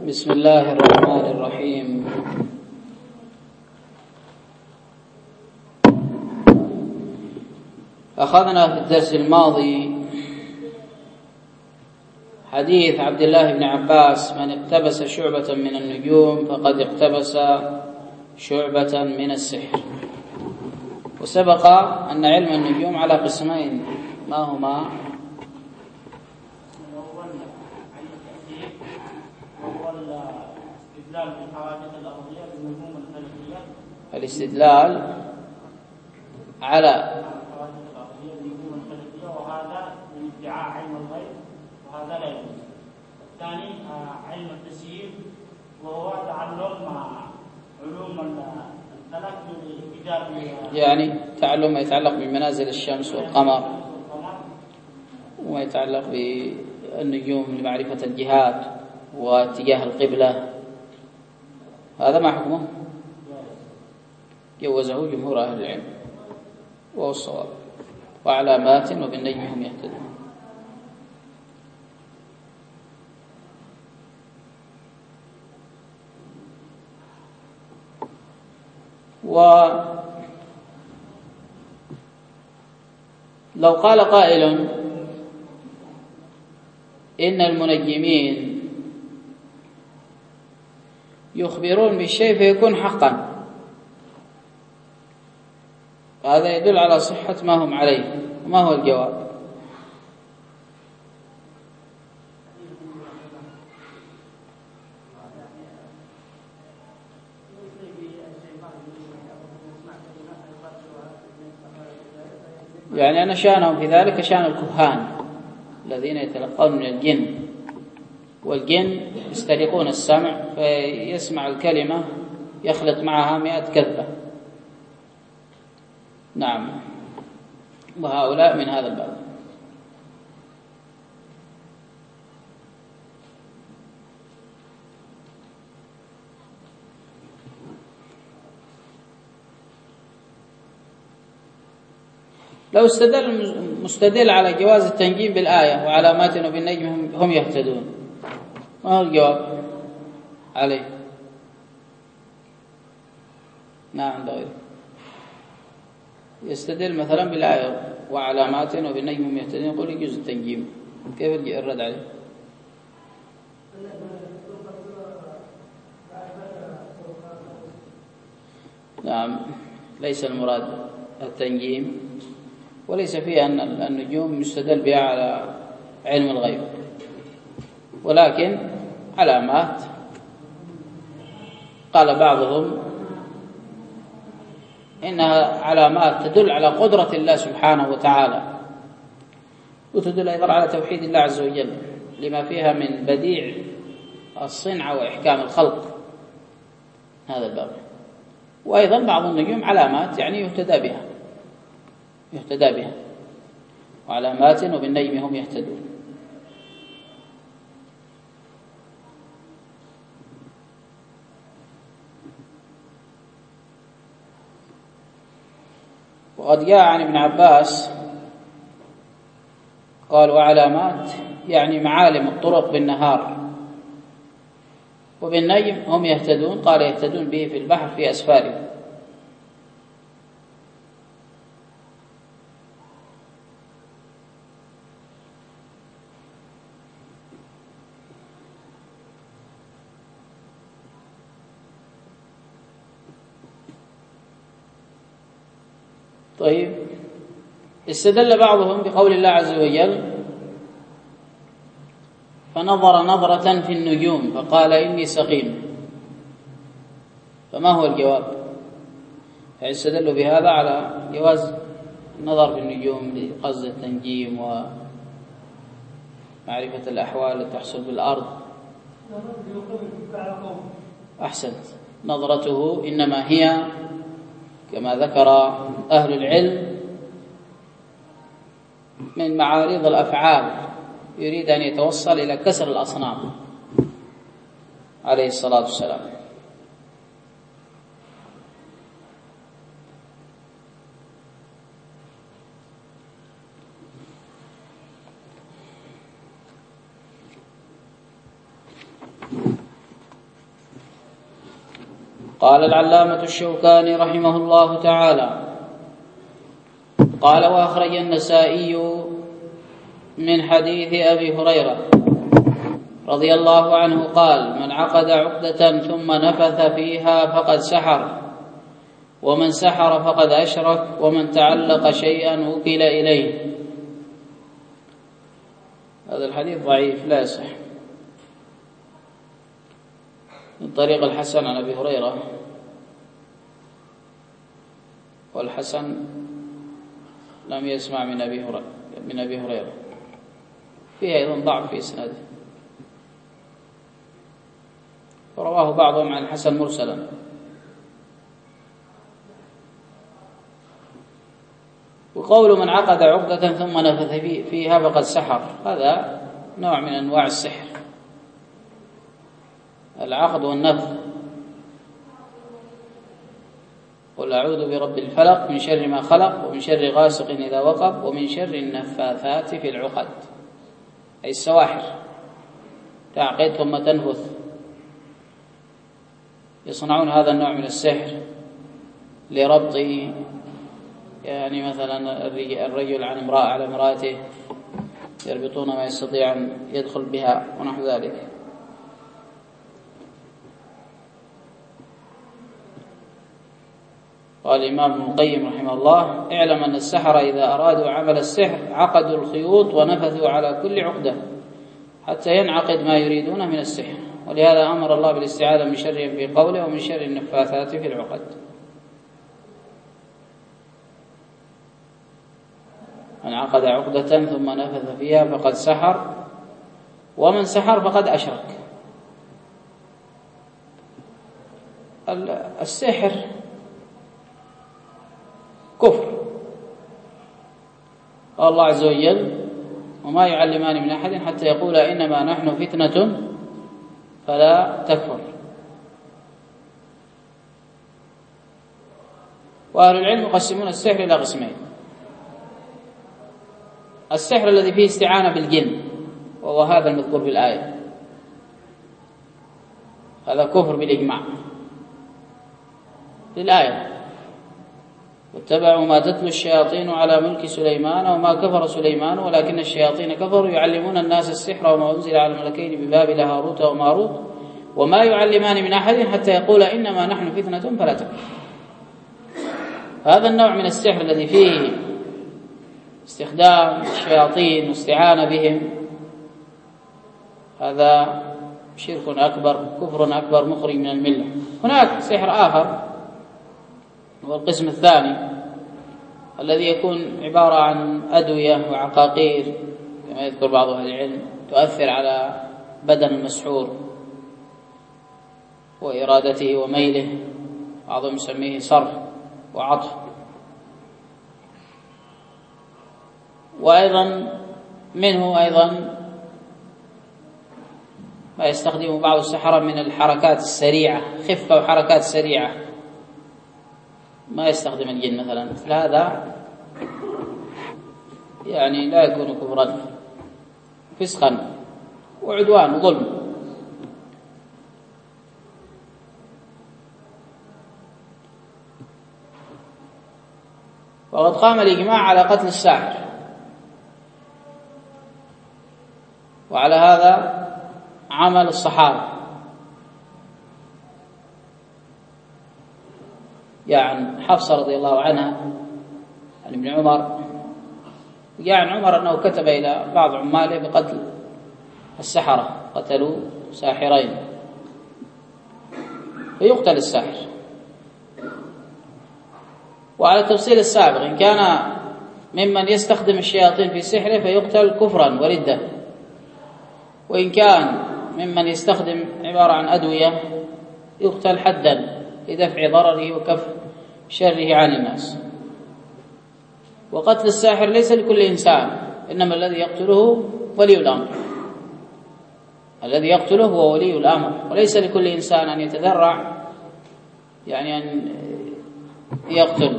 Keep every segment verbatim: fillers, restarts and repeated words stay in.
بسم الله الرحمن الرحيم. أخذنا في الدرس الماضي حديث عبد الله بن عباس: من اقتبس شعبة من النجوم فقد اقتبس شعبة من السحر. وسبق أن علم النجوم على قسمين، ما هما؟ الاستدلال على وهذا من ادعاء علم الغيب وهذا لا يجوز. الثاني علم التسيير وهو تعلق مع علوم الفلك بالاكتداء، يعني تعلم ما يتعلق بمنازل الشمس والقمر وما يتعلق بالنجوم لمعرفة الجهات واتجاه القبلة. هذا ما حكمه؟ جوزه جمهور أهل العلم وهو الصواب. وعلامات وبالنجم هم يهتدون. ولو قال قائل إن المنجمين يخبرون بالشيء فيكون حقا، هذا يدل على صحة ما هم عليه. ما هو الجواب؟ يعني أنا شأنهم في ذلك شأن الكهان الذين يتلقون من الجن، والجن يسترقون السمع فيسمع الكلمة يخلط معها مئة كذبة. نعم، وهؤلاء من هذا الباب. لو استدل مستدل على جواز التنجيم بالآية وعلامات وبالنجم هم يهتدون، ما هو الجواب عليه؟ نعم، غيره يستدل مثلا بالآية وعلامات وبالنجم هم يهتدون، يقول يجوز التنجيم. كيف الرد عليه؟ نعم، ليس المراد التنجيم، وليس فيه أن النجوم يستدل بها على علم الغيب، ولكن علامات. قال بعضهم إنها علامات تدل على قدرة الله سبحانه وتعالى، وتدل أيضا على توحيد الله عز وجل لما فيها من بديع الصنع وإحكام الخلق، هذا الباب. وأيضا بعض النجوم علامات يعني يهتدى بها يهتدى بها وعلامات وبالنجم هم يهتدون. وقد جاء عن ابن عباس قال: وعلامات يعني معالم الطرق بالنهار، وبالنجم هم يهتدون، قال يهتدون به في البحر في أسفاره. طيب، استدل بعضهم بقول الله عز وجل: فنظر نظرة في النجوم فقال إني سقيم. فما هو الجواب؟ فاستدلوا بهذا على جواز النظر في النجوم لقصد التنجيم ومعرفة الأحوال التي تحصل بالأرض. أحسنت، نظرته إنما هي كما ذكر أهل العلم من معارض الأفعال، يريد أن يتوصل إلى كسر الأصنام عليه الصلاة والسلام. قال العلامة الشوكاني رحمه الله تعالى: قال: وأخرج النسائي من حديث أبي هريرة رضي الله عنه قال: من عقد عقدة ثم نفث فيها فقد سحر، ومن سحر فقد أشرك، ومن تعلق شيئا وكل إليه. هذا الحديث ضعيف لا يصح، من طريق الحسن عن أبي هريرة، والحسن لم يسمع من أبي هريرة من أبي هريرة فيه أيضا ضعف في إسناده، ورواه بعضهم عن الحسن مرسلا. وقول من عقد عقدة ثم نفث فيها فقد سحر، هذا نوع من أنواع السحر، العقد والنفث. قل أعوذ برب الفلق من شر ما خلق، ومن شر غاسق إذا وقب، ومن شر النفاثات في العقد، أي السواحر، تعقد ثم تنفث. يصنعون هذا النوع من السحر لربط، يعني مثلا الرجل عن امرأة على امرأته، يربطون ما يستطيع أن يدخل بها ونحو ذلك. قال الإمام ابن القيم رحمه الله: اعلم أن السحرة إذا أرادوا عمل السحر عقدوا الخيوط ونفثوا على كل عقدة حتى ينعقد ما يريدونه من السحر، ولهذا أمر الله بالاستعاذة من شرهم في قوله: ومن شر النفاثات في العقد. من عقد عقدة ثم نفث فيها فقد سحر، ومن سحر فقد أشرك. السحر كفر. قال الله عز وجل: وما يعلمان من أحد حتى يقولا إنما نحن فتنة فلا تكفر. وأهل العلم يقسمون السحر إلى قسمين: السحر الذي فيه استعانة بالجن، وهو هذا المذكور في الآية، هذا كفر بالإجماع للآية: واتبعوا ما تتلو الشياطين على ملك سليمان وما كفر سليمان ولكن الشياطين كفروا يعلمون الناس السحر وما أنزل على الملكين ببابل هاروت وماروت وما يعلمان من أحد حتى يقولا إنما نحن فتنة فلا تكفر. هذا النوع من السحر الذي فيه استخدام الشياطين واستعانة بهم، هذا شرك أكبر، كفر أكبر، مخرج من الملة. هناك سحر آخر هو القسم الثاني، الذي يكون عبارة عن أدوية وعقاقير كما يذكر بعض أهل العلم، تؤثر على بدن المسحور وإرادته وميله، بعضهم يسميه صرف وعطف. وأيضا منه أيضا ما يستخدم بعض السحرة من الحركات السريعة، خفة وحركات سريعة، ما يستخدم الجن مثلا. مثل هذا يعني لا يكون كفرا، فسقا وعدوان وظلم. وقد قام الإجماع على قتل الساحر، وعلى هذا عمل الصحابة، يعني حفصة رضي الله عنها عن ابن عمر، جاء عن عمر أنه كتب إلى بعض عماله بقتل السحرة، قتلوا ساحرين فيقتل الساحر. وعلى التفصيل السابق، إن كان ممن يستخدم الشياطين في سحره فيقتل كفرا وردة، وإن كان ممن يستخدم عبارة عن أدوية يقتل حدا لدفع ضرره وكف شره عن الناس. وقتل الساحر ليس لكل إنسان، إنما الذي يقتله ولي الأمر، الذي يقتله هو ولي الأمر، وليس لكل إنسان أن يتذرع يعني أن يقتل،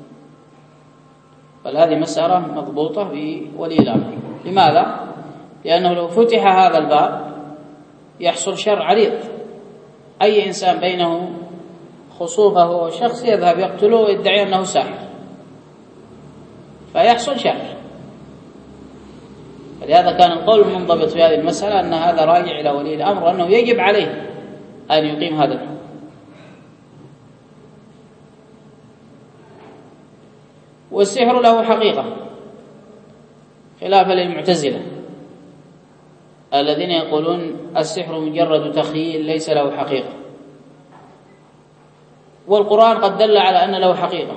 بل هذه مسألة مضبوطة بولي الأمر. لماذا؟ لأنه لو فتح هذا الباب يحصل شر عريض. أي إنسان بينه خصومه هو شخص يذهب يقتله ويدعي أنه ساحر فيحصل شر. فلهذا كان القول المنضبط في هذه المسألة أن هذا راجع إلى ولي الأمر وأنه يجب عليه أن يقيم هذا الحكم. والسحر له حقيقة خلافا للمعتزلة الذين يقولون السحر مجرد تخيل ليس له حقيقة، والقرآن قد دل على أن له حقيقة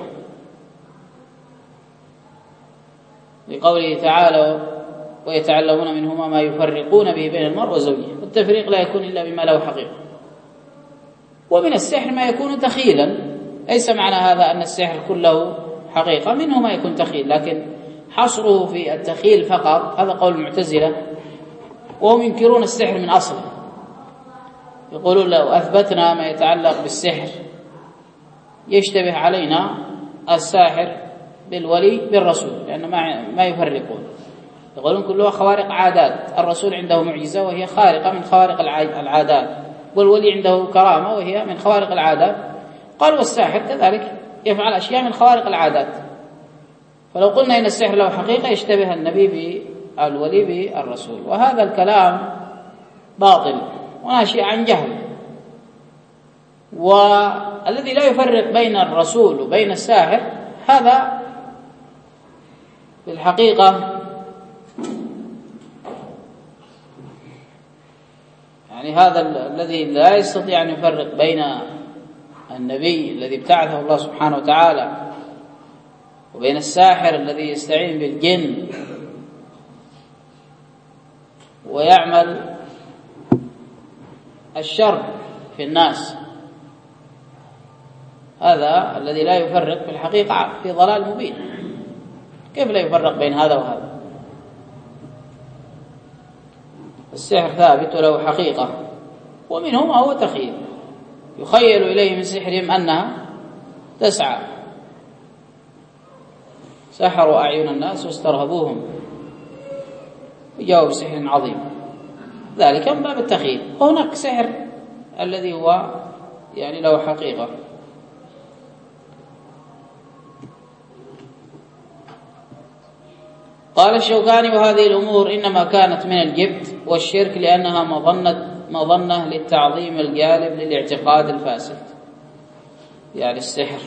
لقوله تعالى ويتعلمون منهما ما يفرقون به بين المرء وزوجه، والتفريق لا يكون إلا بما له حقيقة. ومن السحر ما يكون تخيلا، ليس معنى هذا أن السحر كله حقيقة، منه ما يكون تخيل، لكن حصره في التخيل فقط هذا قول المعتزلة، وهم ينكرون السحر من أصله. يقولون لو أثبتنا ما يتعلق بالسحر يشتبه علينا الساحر بالولي بالرسول، لأن ما يفرقون. يقولون كلها خوارق عادات، الرسول عنده معجزة وهي خارقة من خوارق العادات، والولي عنده كرامة وهي من خوارق العادات. قال والساحر كذلك يفعل أشياء من خوارق العادات. فلو قلنا إن السحر له حقيقة يشتبه النبي بالولي بالرسول، وهذا الكلام باطل وناشئ عن جهل. والذي لا يفرق بين الرسول وبين الساحر هذا في الحقيقة يعني هذا الذي لا يستطيع أن يفرق بين النبي الذي ابتعثه الله سبحانه وتعالى وبين الساحر الذي يستعين بالجن ويعمل الشر في الناس، هذا الذي لا يفرق في الحقيقة في ضلال مبين. كيف لا يفرق بين هذا وهذا؟ السحر ثابت وله حقيقة، ومنه ما هو تخيل، يخيل إليه من سحرهم أنها تسعى. سحروا أعين الناس واسترهبوهم وجاءوا بسحر عظيم، ذلك من باب التخيل. وهناك سحر الذي هو يعني له حقيقة. قال الشوكاني وهذه الأمور إنما كانت من الجبت والشرك لأنها مظنة, مظنة للتعظيم الجالب للاعتقاد الفاسد. يعني السحر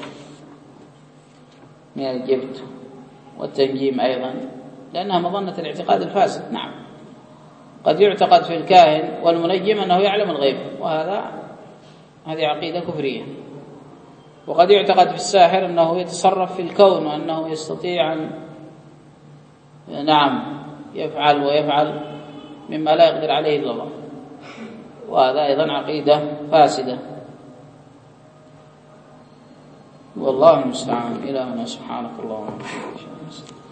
من الجبت والتنجيم أيضا لأنها مظنة الاعتقاد الفاسد. نعم، قد يعتقد في الكاهن والمنجم أنه يعلم الغيب، وهذا هذه عقيدة كفرية. وقد يعتقد في الساحر أنه يتصرف في الكون وأنه يستطيع أن نعم يفعل ويفعل مما لا يقدر عليه إلا الله، وهذا أيضا عقيدة فاسدة. والله المستعان. إلهنا سبحانك اللهم وبحمدك.